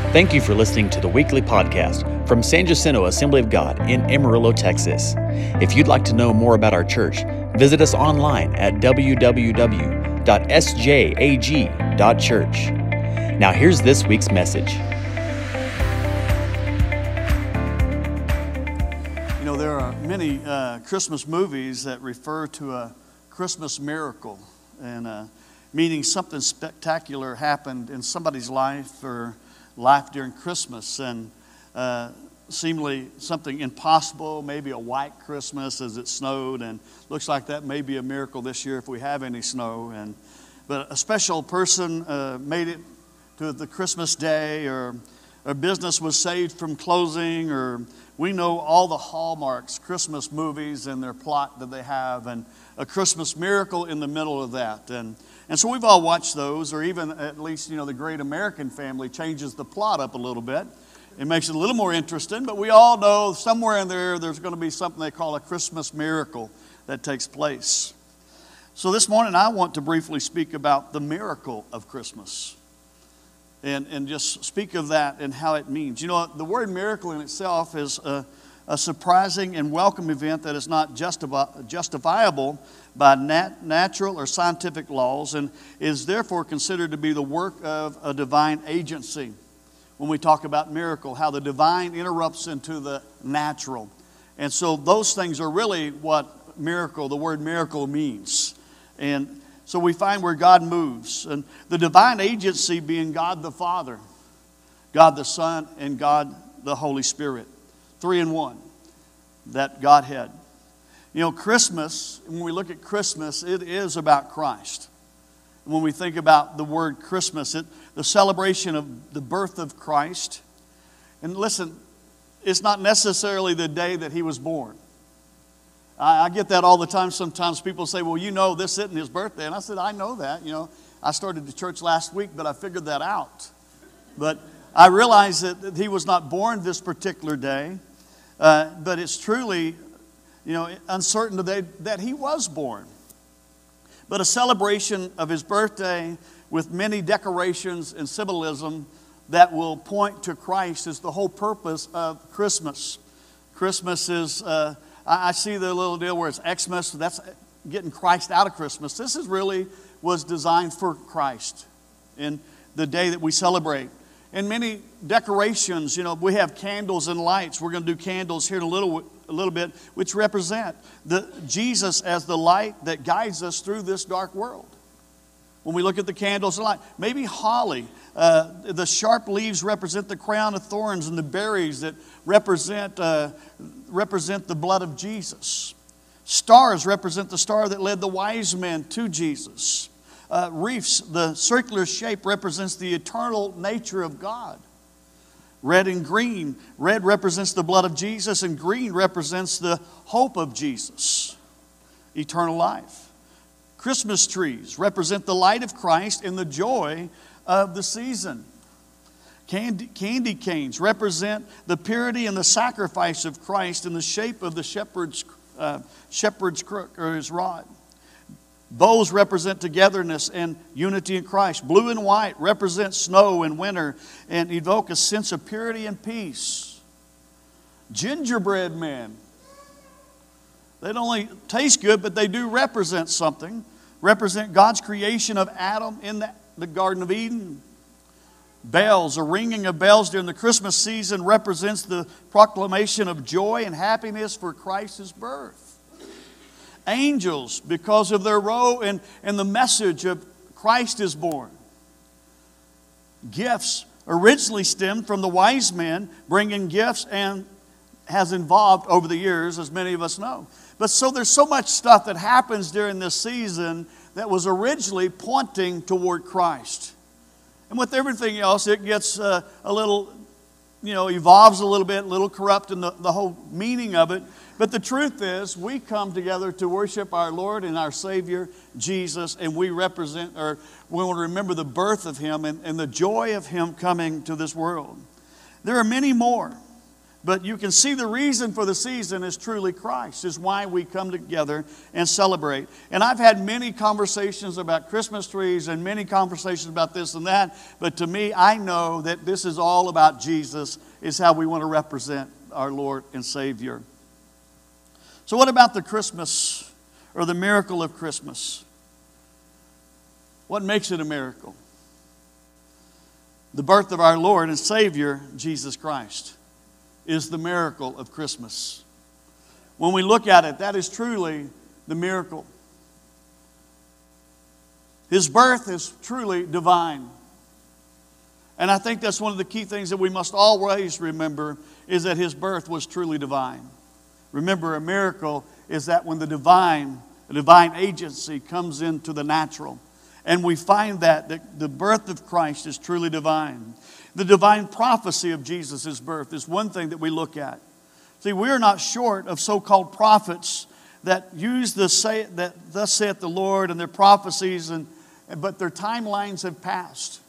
Thank you for listening to the weekly podcast from San Jacinto Assembly of God in Amarillo, Texas. If you'd like to know more about our church, visit us online at www.sjag.church. Now here's this week's message. You know, there are many Christmas movies that refer to a Christmas miracle, and meaning something spectacular happened in somebody's life or life during Christmas, and seemingly something impossible, maybe a white Christmas as it snowed, and looks like that may be a miracle this year if we have any snow. But a special person made it to the Christmas day, or a business was saved from closing, or we know all the hallmarks, Christmas movies and their plot that they have, and a Christmas miracle in the middle of that. And so we've all watched those, or even at least, you know, The Great American Family changes the plot up a little bit. It makes it a little more interesting, but we all know somewhere in there's going to be something they call a Christmas miracle that takes place. So this morning I want to briefly speak about the miracle of Christmas. And just speak of that and how it means. You know, the word miracle in itself is a surprising and welcome event that is not justifiable by natural or scientific laws, and is therefore considered to be the work of a divine agency. When we talk about miracle, how the divine interrupts into the natural. And so those things are really what miracle, the word miracle means. And so we find where God moves, and the divine agency being God the Father, God the Son, and God the Holy Spirit. 3 in 1, that Godhead. You know, Christmas, when we look at Christmas, it is about Christ. When we think about the word Christmas, the celebration of the birth of Christ. And listen, it's not necessarily the day that He was born. I get that all the time. Sometimes people say, well, you know, this isn't His birthday. And I said, I know that. You know, I started the church last week, but I figured that out. But I realized that He was not born this particular day. But it's truly, you know, uncertain today that He was born. But a celebration of His birthday with many decorations and symbolism that will point to Christ is the whole purpose of Christmas. Christmas is, I see the little deal where it's Xmas, that's getting Christ out of Christmas. This is really was designed for Christ in the day that we celebrate. And many decorations, you know, we have candles and lights. We're going to do candles here in a little bit, which represent Jesus as the light that guides us through this dark world. When we look at the candles and light, maybe holly, the sharp leaves represent the crown of thorns, and the berries that represent the blood of Jesus. Stars represent the star that led the wise men to Jesus. Reefs, the circular shape represents the eternal nature of God. Red and green. Red represents the blood of Jesus, and green represents the hope of Jesus, eternal life. Christmas trees represent the light of Christ and the joy of the season. Candy canes represent the purity and the sacrifice of Christ in the shape of the shepherd's crook or his rod. Bows represent togetherness and unity in Christ. Blue and white represent snow and winter and evoke a sense of purity and peace. Gingerbread men. They don't only taste good, but they do represent something. Represent God's creation of Adam in the Garden of Eden. Bells, a ringing of bells during the Christmas season represents the proclamation of joy and happiness for Christ's birth. Angels, because of their role and the message of Christ is born. Gifts originally stemmed from the wise men bringing gifts, and has evolved over the years, as many of us know. But so there's so much stuff that happens during this season that was originally pointing toward Christ. And with everything else, it gets a little, you know, evolves a little bit, a little corrupt in the whole meaning of it. But the truth is, we come together to worship our Lord and our Savior, Jesus, and we represent, or we want to remember the birth of Him and the joy of Him coming to this world. There are many more. But you can see the reason for the season is truly Christ, is why we come together and celebrate. And I've had many conversations about Christmas trees and many conversations about this and that. But to me, I know that this is all about Jesus, is how we want to represent our Lord and Savior. So what about the Christmas or the miracle of Christmas? What makes it a miracle? The birth of our Lord and Savior, Jesus Christ, is the miracle of Christmas. When we look at it, that is truly the miracle. His birth is truly divine. And I think that's one of the key things that we must always remember, is that His birth was truly divine. Remember, a miracle is that when the divine agency comes into the natural. And we find that the birth of Christ is truly divine. The divine prophecy of Jesus' birth is one thing that we look at. See, we are not short of so-called prophets that use thus saith the Lord and their prophecies, but their timelines have passed.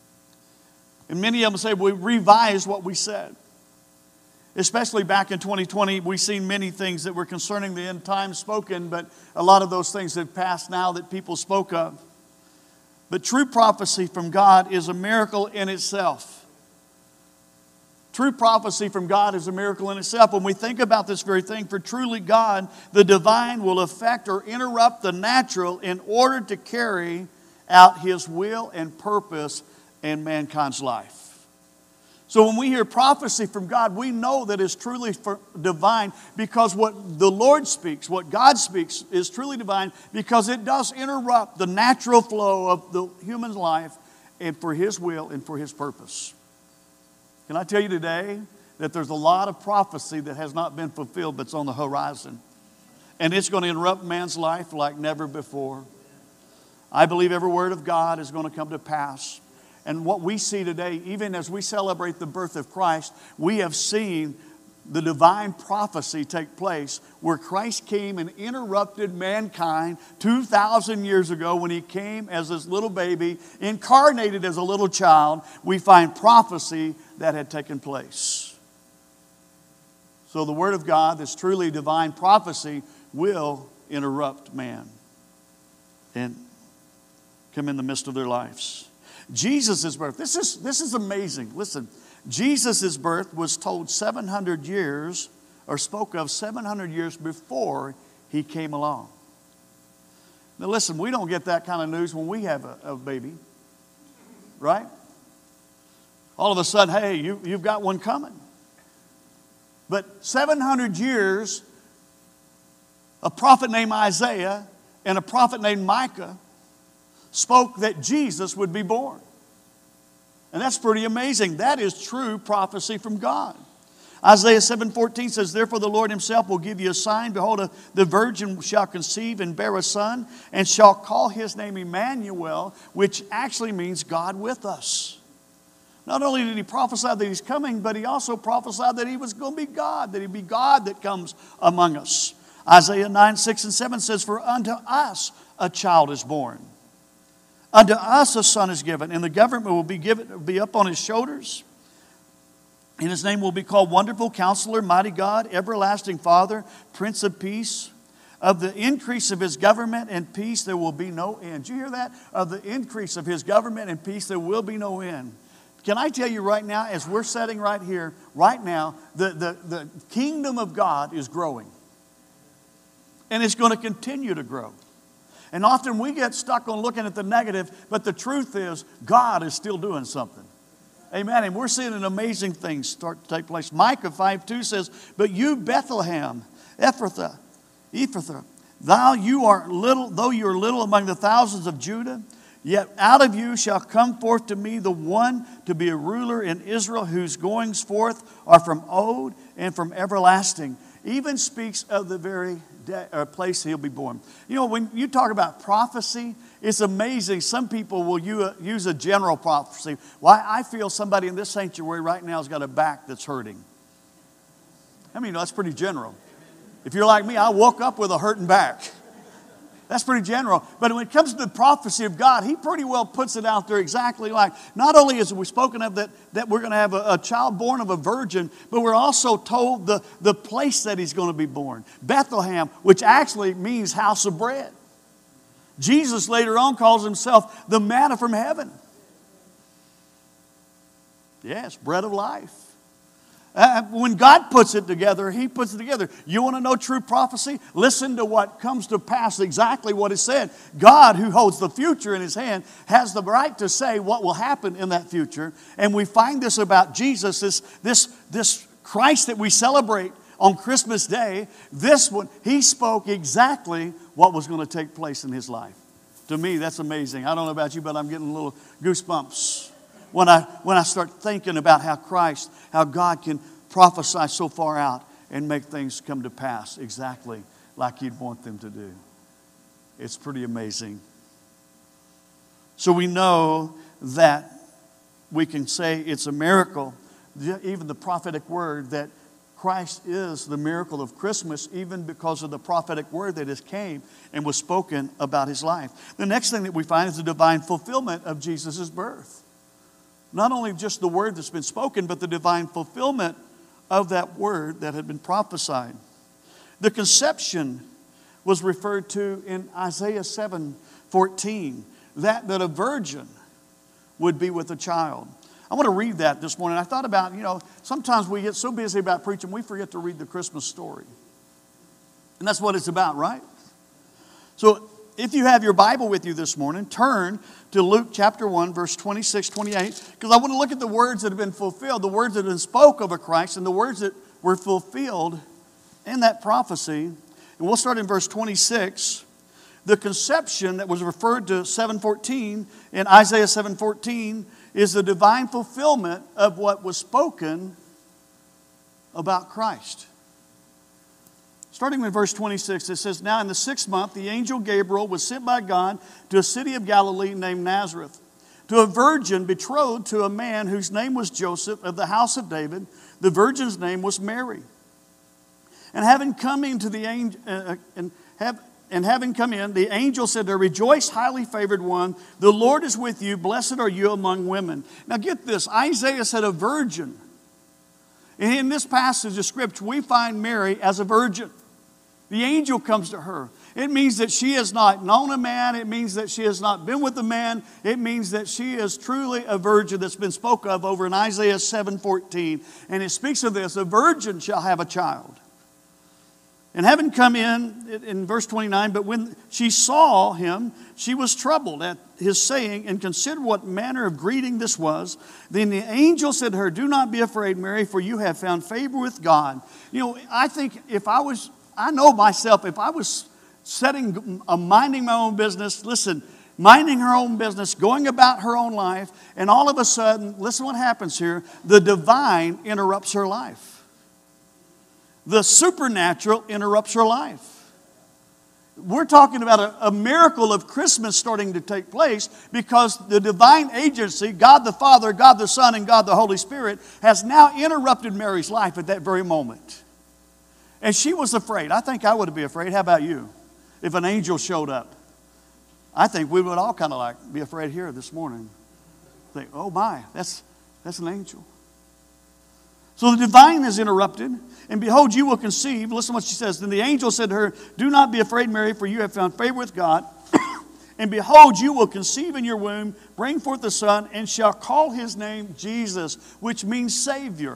And many of them say, we revised what we said. Especially back in 2020, we've seen many things that were concerning the end times spoken, but a lot of those things have passed now that people spoke of. But true prophecy from God is a miracle in itself. True prophecy from God is a miracle in itself. When we think about this very thing, for truly God, the divine will affect or interrupt the natural in order to carry out His will and purpose in mankind's life. So when we hear prophecy from God, we know that it's truly divine, because what the Lord speaks, what God speaks, is truly divine, because it does interrupt the natural flow of the human life, and for His will and for His purpose. Can I tell you today that there's a lot of prophecy that has not been fulfilled that's on the horizon? And it's going to interrupt man's life like never before. I believe every word of God is going to come to pass. And what we see today, even as we celebrate the birth of Christ, we have seen the divine prophecy take place where Christ came and interrupted mankind 2,000 years ago when He came as this little baby, incarnated as a little child. We find prophecy that had taken place. So the Word of God, this truly divine prophecy, will interrupt man and come in the midst of their lives. Jesus' birth. This is amazing. Listen, Jesus' birth was told 700 years, or spoke of 700 years before He came along. Now listen, we don't get that kind of news when we have a baby, right? All of a sudden, hey, you've got one coming. But 700 years, a prophet named Isaiah and a prophet named Micah spoke that Jesus would be born. And that's pretty amazing. That is true prophecy from God. Isaiah 7:14 says, "Therefore the Lord Himself will give you a sign. Behold, the virgin shall conceive and bear a son, and shall call His name Emmanuel," which actually means God with us. Not only did He prophesy that He's coming, but He also prophesied that He was going to be God, that He'd be God that comes among us. Isaiah 9:6-7 says, "For unto us a child is born. Unto us a son is given, and the government will be up on His shoulders. And His name will be called Wonderful Counselor, Mighty God, Everlasting Father, Prince of Peace. Of the increase of His government and peace there will be no end." Do you hear that? Of the increase of His government and peace there will be no end. Can I tell you right now, as we're sitting right here, right now, the kingdom of God is growing. And it's going to continue to grow. And often we get stuck on looking at the negative, but the truth is God is still doing something. Amen. And we're seeing an amazing thing start to take place. Micah 5:2 says, "But you, Bethlehem, Ephrathah, though you are little among the thousands of Judah, yet out of you shall come forth to me the one to be a ruler in Israel, whose goings forth are from old and from everlasting." Even speaks of the very place He'll be born. You know, when you talk about prophecy, it's amazing. Some people will use a general prophecy. Well, I feel somebody in this sanctuary right now has got a back that's hurting. I mean, that's pretty general. If you're like me, I woke up with a hurting back. That's pretty general. But when it comes to the prophecy of God, He pretty well puts it out there exactly like, not only is we spoken of that we're going to have a child born of a virgin, but we're also told the place that He's going to be born. Bethlehem, which actually means house of bread. Jesus later on calls Himself the manna from heaven. Yes, bread of life. When God puts it together, He puts it together. You want to know true prophecy? Listen to what comes to pass, exactly what is said. God, who holds the future in His hand, has the right to say what will happen in that future. And we find this about Jesus, this Christ that we celebrate on Christmas Day. This one, He spoke exactly what was going to take place in His life. To me, that's amazing. I don't know about you, but I'm getting a little goosebumps when I start thinking about how God can prophesy so far out and make things come to pass exactly like He'd want them to do. It's pretty amazing. So we know that we can say it's a miracle, even the prophetic word, that Christ is the miracle of Christmas, even because of the prophetic word that has came and was spoken about His life. The next thing that we find is the divine fulfillment of Jesus' birth. Not only just the word that's been spoken, but the divine fulfillment of that word that had been prophesied. The conception was referred to in Isaiah 7:14, that a virgin would be with a child. I want to read that this morning. I thought about, sometimes we get so busy about preaching, we forget to read the Christmas story. And that's what it's about, right? So if you have your Bible with you this morning, turn to Luke chapter 1, verse 26, 28, because I want to look at the words that have been fulfilled, the words that have been spoke over Christ, and the words that were fulfilled in that prophecy. And we'll start in verse 26. The conception that was referred to 7:14 in Isaiah 7:14 is the divine fulfillment of what was spoken about Christ. Starting with verse 26, it says, Now in the 6th month, the angel Gabriel was sent by God to a city of Galilee named Nazareth, to a virgin betrothed to a man whose name was Joseph of the house of David. The virgin's name was Mary. And having come in, the angel said to her, Rejoice, highly favored one, the Lord is with you, blessed are you among women. Now get this, Isaiah said a virgin. And in this passage of Scripture, we find Mary as a virgin. The angel comes to her. It means that she has not known a man. It means that she has not been with a man. It means that she is truly a virgin that's been spoke of over in Isaiah 7:14. And it speaks of this, a virgin shall have a child. And having come in verse 29, but when she saw him, she was troubled at his saying and considered what manner of greeting this was. Then the angel said to her, Do not be afraid, Mary, for you have found favor with God. I think I know myself, if I was minding my own business, minding her own business, going about her own life, and all of a sudden, listen what happens here, the divine interrupts her life. The supernatural interrupts her life. We're talking about a miracle of Christmas starting to take place because the divine agency, God the Father, God the Son, and God the Holy Spirit, has now interrupted Mary's life at that very moment. And she was afraid. I think I would be afraid. How about you? If an angel showed up. I think we would all kind of be afraid here this morning. Think, oh my, that's an angel. So the divine is interrupted. And behold, you will conceive. Listen to what she says. Then the angel said to her, Do not be afraid, Mary, for you have found favor with God. And behold, you will conceive in your womb, bring forth a son, and shall call his name Jesus, which means Savior.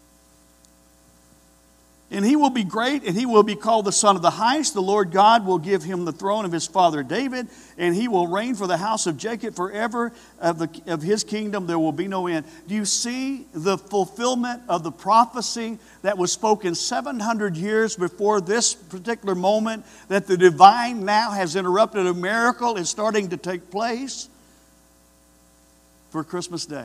And he will be great, and he will be called the Son of the Highest. The Lord God will give him the throne of his father David, and he will reign for the house of Jacob forever. Of his kingdom there will be no end. Do you see the fulfillment of the prophecy that was spoken 700 years before this particular moment, that the divine now has interrupted? A miracle is starting to take place for Christmas Day.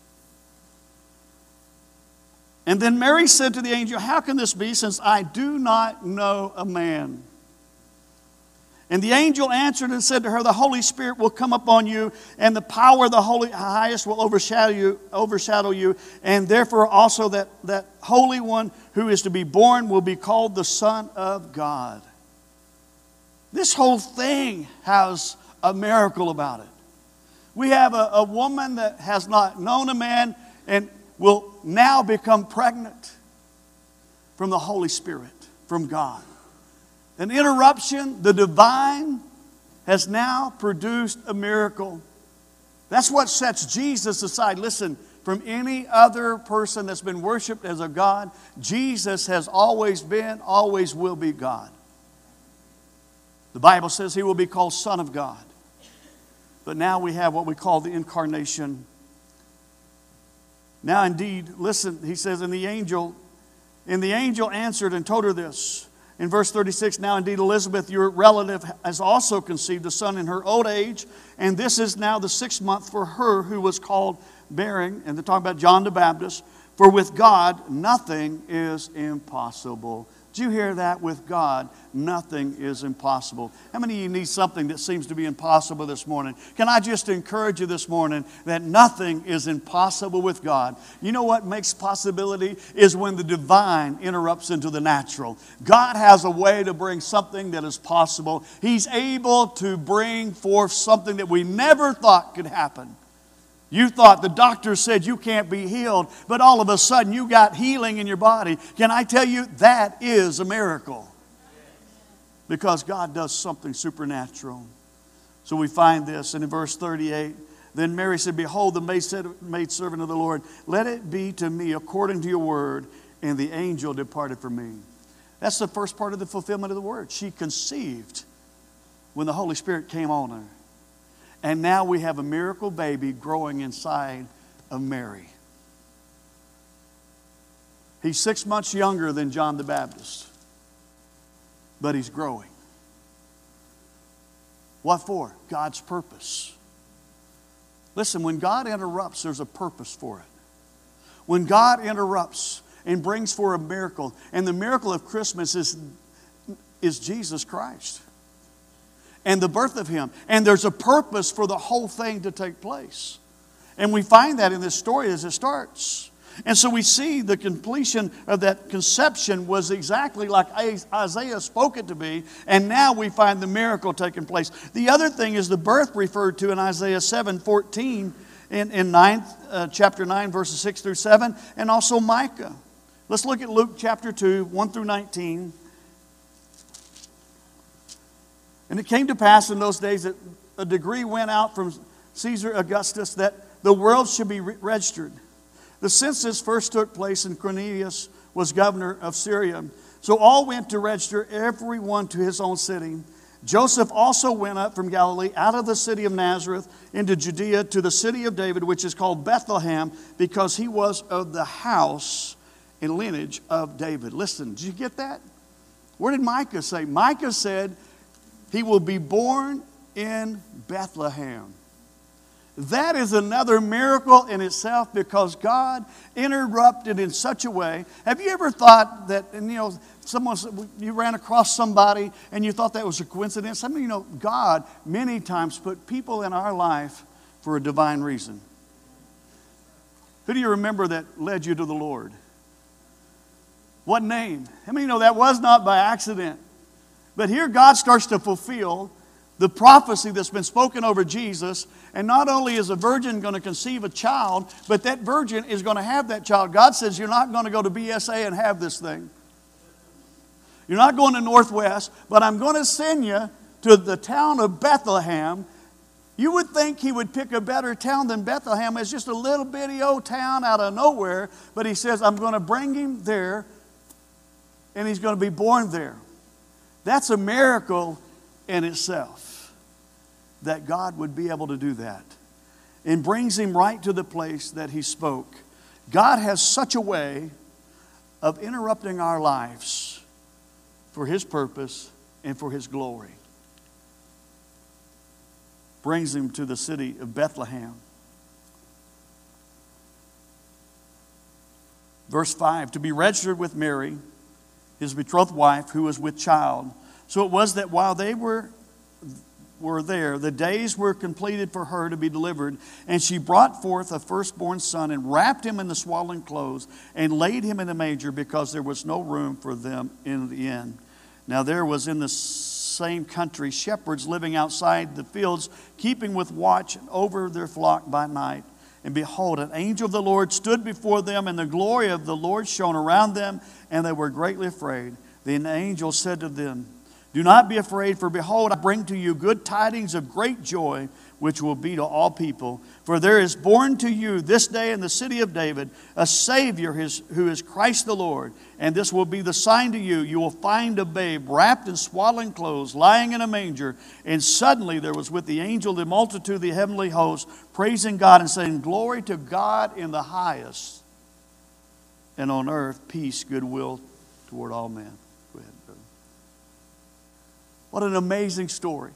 And then Mary said to the angel, How can this be, since I do not know a man? And the angel answered and said to her, The Holy Spirit will come upon you, and the power of the Highest will overshadow you, and therefore also that Holy One who is to be born will be called the Son of God. This whole thing has a miracle about it. We have a woman that has not known a man and will now become pregnant from the Holy Spirit, from God. An interruption, the divine, has now produced a miracle. That's what sets Jesus aside. Listen, from any other person that's been worshiped as a God, Jesus has always been, always will be God. The Bible says He will be called Son of God. But now we have what we call the incarnation. Now indeed, listen, he says, and the angel answered and told her this. In verse 36, now indeed Elizabeth, your relative, has also conceived a son in her old age, and this is now the 6th month for her who was called bearing. And they're talking about John the Baptist. For with God, nothing is impossible. Did you hear that? With God, nothing is impossible. How many of you need something that seems to be impossible this morning? Can I just encourage you this morning that nothing is impossible with God? You know what makes possibility is when the divine interrupts into the natural. God has a way to bring something that is possible. He's able to bring forth something that we never thought could happen. You thought the doctor said you can't be healed, but all of a sudden you got healing in your body. Can I tell you, that is a miracle. Because God does something supernatural. So we find this, and in verse 38, then Mary said, behold, the maidservant of the Lord, let it be to me according to your word. And the angel departed from me. That's the first part of the fulfillment of the word. She conceived when the Holy Spirit came on her. And now we have a miracle baby growing inside of Mary. He's 6 months younger than John the Baptist. But he's growing. What for? God's purpose. Listen, when God interrupts, there's a purpose for it. When God interrupts and brings forth a miracle, and the miracle of Christmas is Jesus Christ. And the birth of Him. And there's a purpose for the whole thing to take place. And we find that in this story as it starts. And so we see the completion of that conception was exactly like Isaiah spoke it to be. And now we find the miracle taking place. The other thing is the birth referred to in Isaiah 7:14 in chapter 9, verses 6 through 7. And also Micah. Let's look at Luke chapter 2, 1 through 19. And it came to pass in those days that a decree went out from Caesar Augustus that the world should be registered. The census first took place, and Quirinius was governor of Syria. So all went to register, everyone to his own city. Joseph also went up from Galilee out of the city of Nazareth into Judea to the city of David, which is called Bethlehem, because he was of the house and lineage of David. Listen, did you get that? What did Micah say? Micah said, he will be born in Bethlehem. That is another miracle in itself because God interrupted in such a way. Have you ever thought that, you ran across somebody and you thought that was a coincidence? God many times put people in our life for a divine reason. Who do you remember that led you to the Lord? What name? How many know that was not by accident? But here God starts to fulfill the prophecy that's been spoken over Jesus. And not only is a virgin going to conceive a child, but that virgin is going to have that child. God says you're not going to go to BSA and have this thing. You're not going to Northwest, but I'm going to send you to the town of Bethlehem. You would think He would pick a better town than Bethlehem. It's just a little bitty old town out of nowhere. But He says, I'm going to bring him there, and he's going to be born there. That's a miracle in itself, that God would be able to do that. And brings him right to the place that He spoke. God has such a way of interrupting our lives for His purpose and for His glory. Brings him to the city of Bethlehem. Verse 5, to be registered with Mary, his betrothed wife, who was with child. So it was that while they were there, the days were completed for her to be delivered. And she brought forth a firstborn son and wrapped him in the swaddling clothes and laid him in a manger because there was no room for them in the inn. Now there was in the same country, shepherds living outside the fields, keeping with watch over their flock by night. And behold, an angel of the Lord stood before them, and the glory of the Lord shone around them, and they were greatly afraid. Then the angel said to them, do not be afraid, for behold, I bring to you good tidings of great joy, which will be to all people. For there is born to you this day in the city of David a Savior who is Christ the Lord. And this will be the sign to you. You will find a babe wrapped in swaddling clothes, lying in a manger. And suddenly there was with the angel the multitude of the heavenly hosts, praising God and saying, glory to God in the highest, and on earth peace, goodwill toward all men. Go ahead, brother. What an amazing story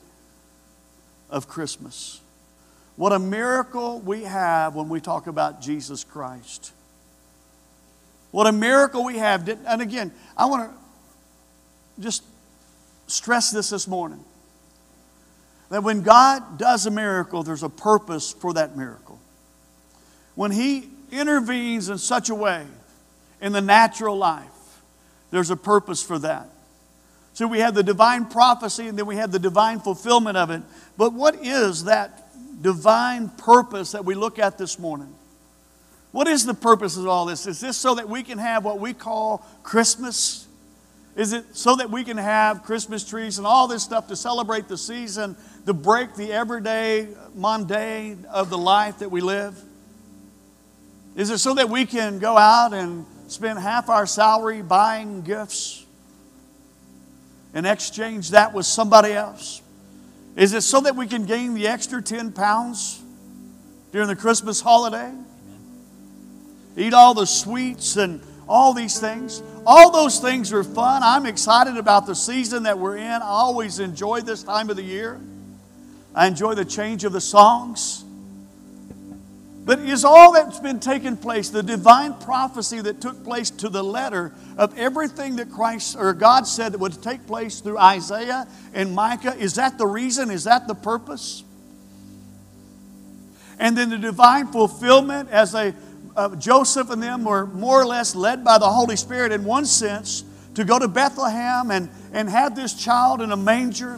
of Christmas. What a miracle we have when we talk about Jesus Christ. What a miracle we have. And again, I want to just stress this morning. That when God does a miracle, there's a purpose for that miracle. When He intervenes in such a way in the natural life, there's a purpose for that. So we have the divine prophecy, and then we have the divine fulfillment of it. But what is that divine purpose that we look at this morning? What is the purpose of all this? Is this so that we can have what we call Christmas? Is it so that we can have Christmas trees and all this stuff to celebrate the season, to break the everyday mundane of the life that we live? Is it so that we can go out and spend half our salary buying gifts and exchange that with somebody else? Is it so that we can gain the extra 10 pounds during the Christmas holiday? Eat all the sweets and all these things. All those things are fun. I'm excited about the season that we're in. I always enjoy this time of the year. I enjoy the change of the songs. But is all that's been taking place, the divine prophecy that took place to the letter of everything that Christ or God said that would take place through Isaiah and Micah, is that the reason? Is that the purpose? And then the divine fulfillment as Joseph and them were more or less led by the Holy Spirit in one sense to go to Bethlehem and have this child in a manger.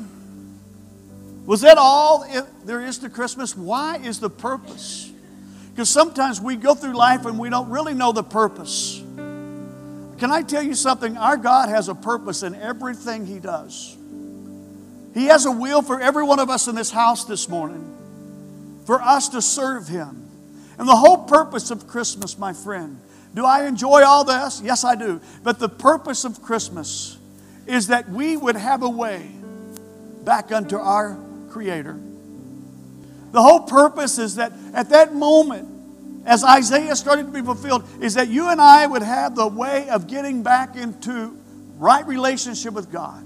Was that all there is to Christmas? Why is the purpose? Because sometimes we go through life and we don't really know the purpose. Can I tell you something? Our God has a purpose in everything He does. He has a will for every one of us in this house this morning, for us to serve Him. And the whole purpose of Christmas, my friend, do I enjoy all this? Yes, I do. But the purpose of Christmas is that we would have a way back unto our Creator. The whole purpose is that at that moment, as Isaiah started to be fulfilled, is that you and I would have the way of getting back into right relationship with God.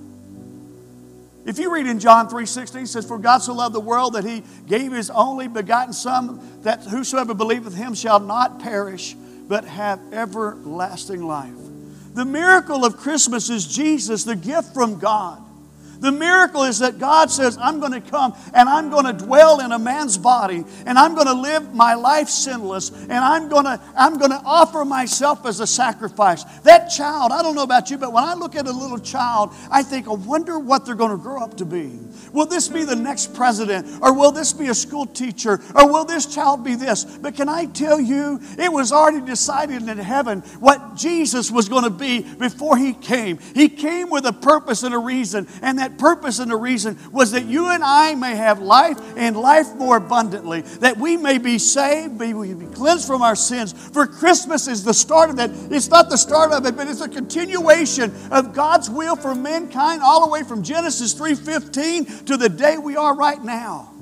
If you read in John 3:16, it says, for God so loved the world that He gave His only begotten Son, that whosoever believeth Him shall not perish, but have everlasting life. The miracle of Christmas is Jesus, the gift from God. The miracle is that God says, I'm going to come and I'm going to dwell in a man's body and I'm going to live my life sinless and I'm going to offer myself as a sacrifice. That child, I don't know about you, but when I look at a little child, I think, I wonder what they're going to grow up to be. Will this be the next president? Or will this be a school teacher? Or will this child be this? But can I tell you, it was already decided in heaven what Jesus was going to be before He came. He came with a purpose and a reason, and that purpose and the reason was that you and I may have life and life more abundantly, that we may be saved, we be cleansed from our sins. For Christmas is the start of that. It's not the start of it, but it's a continuation of God's will for mankind all the way from Genesis 3:15 to the day we are right now.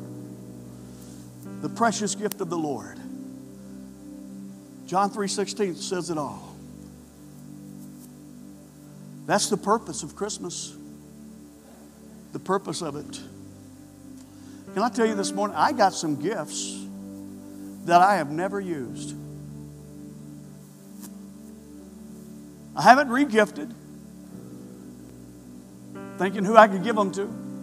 The precious gift of the Lord. John 3:16 says it all. That's the purpose of Christmas. The purpose of it. Can I tell you this morning, I got some gifts that I have never used. I haven't re-gifted, thinking who I could give them to.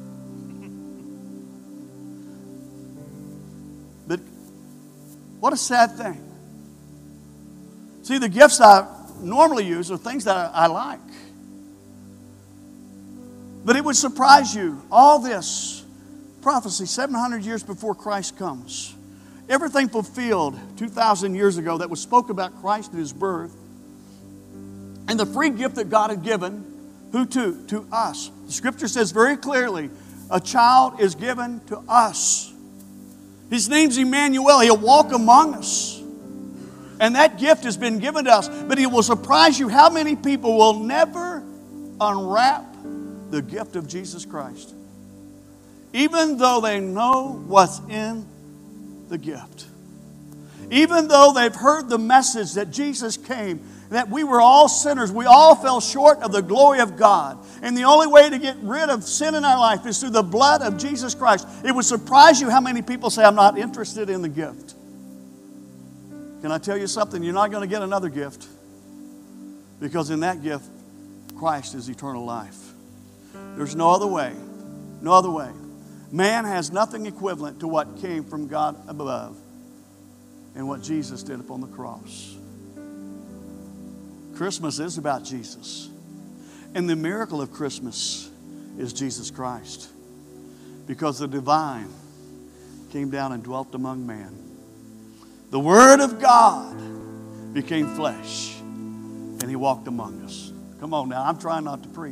But what a sad thing. See, the gifts I normally use are things that I like. But it would surprise you, all this prophecy 700 years before Christ comes. Everything fulfilled 2,000 years ago that was spoke about Christ and His birth. And the free gift that God had given, who to? To us. The Scripture says very clearly, a child is given to us. His name's Emmanuel. He'll walk among us. And that gift has been given to us. But it will surprise you how many people will never unwrap the gift of Jesus Christ, even though they know what's in the gift. Even though they've heard the message that Jesus came, that we were all sinners. We all fell short of the glory of God. And the only way to get rid of sin in our life is through the blood of Jesus Christ. It would surprise you how many people say, I'm not interested in the gift. Can I tell you something? You're not going to get another gift. Because in that gift, Christ is eternal life. There's no other way. No other way. Man has nothing equivalent to what came from God above and what Jesus did upon the cross. Christmas is about Jesus. And the miracle of Christmas is Jesus Christ. Because the divine came down and dwelt among man. The Word of God became flesh. And He walked among us. Come on now, I'm trying not to preach.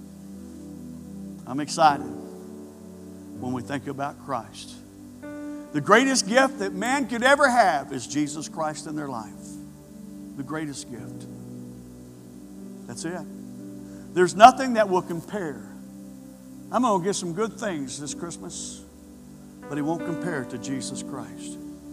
I'm excited when we think about Christ. The greatest gift that man could ever have is Jesus Christ in their life. The greatest gift. That's it. There's nothing that will compare. I'm going to get some good things this Christmas, but it won't compare to Jesus Christ.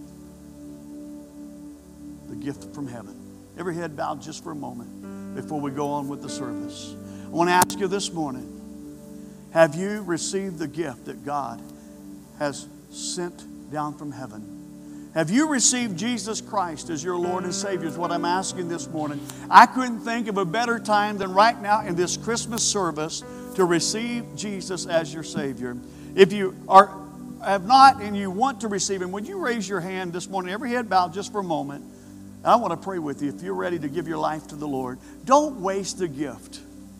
The gift from heaven. Every head bowed just for a moment before we go on with the service. I want to ask you this morning, have you received the gift that God has sent down from heaven? Have you received Jesus Christ as your Lord and Savior is what I'm asking this morning. I couldn't think of a better time than right now in this Christmas service to receive Jesus as your Savior. If you have not and you want to receive Him, would you raise your hand this morning, every head bowed just for a moment. And I want to pray with you if you're ready to give your life to the Lord. Don't waste the gift.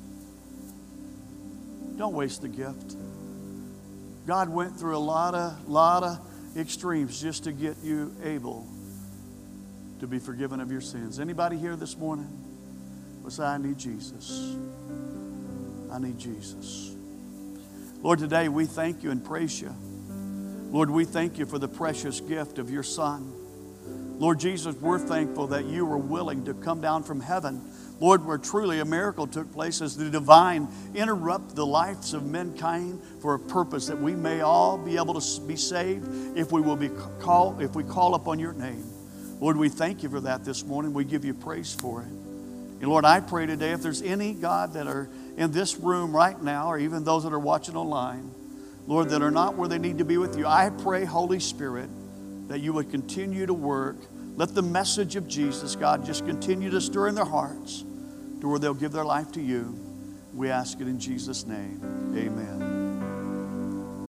Don't waste the gift. God went through a lot of extremes just to get you able to be forgiven of your sins. Anybody here this morning will say, I need Jesus. I need Jesus. Lord, today we thank you and praise you. Lord, we thank you for the precious gift of your Son. Lord Jesus, we're thankful that you were willing to come down from heaven. Lord, where truly a miracle took place as the divine interrupt the lives of mankind for a purpose that we may all be able to be saved if we call upon your name. Lord, we thank you for that this morning. We give you praise for it. And Lord, I pray today if there's any, God, that are in this room right now, or even those that are watching online, Lord, that are not where they need to be with you, I pray, Holy Spirit, that you would continue to work. Let the message of Jesus, God, just continue to stir in their hearts to where they'll give their life to you. We ask it in Jesus' name. Amen.